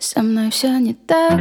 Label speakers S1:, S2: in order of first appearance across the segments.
S1: Со мной все не так.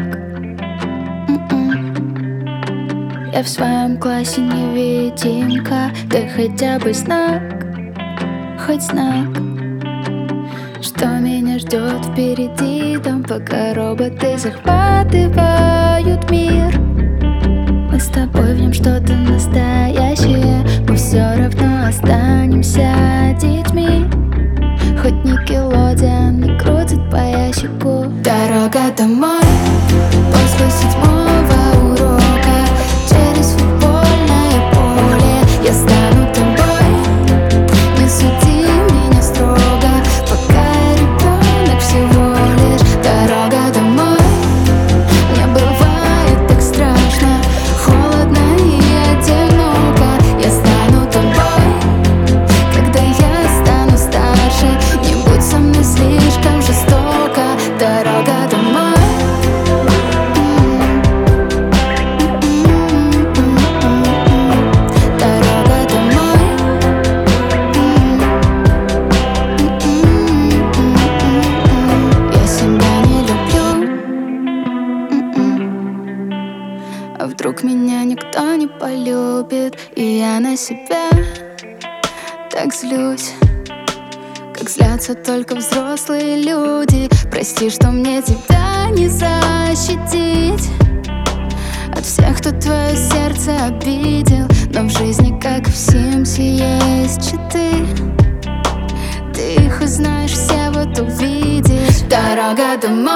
S1: Я в своем классе невидимка. Ты хотя бы знак, хоть знак, что меня ждет впереди. Там пока роботы захватывают мир, мы с тобой в нем что-то настоящее. Мы все равно останемся детьми. Хоть Никелодеон не крутит по ящику. Дорога домой после 7-го урока, через футбольное поле. Я стану тобой, не суди меня строго, пока я ребенок всего лишь. Дорога домой, мне бывает так страшно, холодно и одиноко. Я стану тобой, когда я стану старше. Не будь со мной слишком жестоко. Дорога домой. Дорога домой. Я себя не люблю. А вдруг меня никто не полюбит, и я на себя так злюсь, как злятся только взрослые люди. Прости, что мне тебя не защитить от всех, кто твое сердце обидел. Но в жизни, как и в Симсе, есть читы. Ты их узнаешь все, вот увидишь. Дорога домой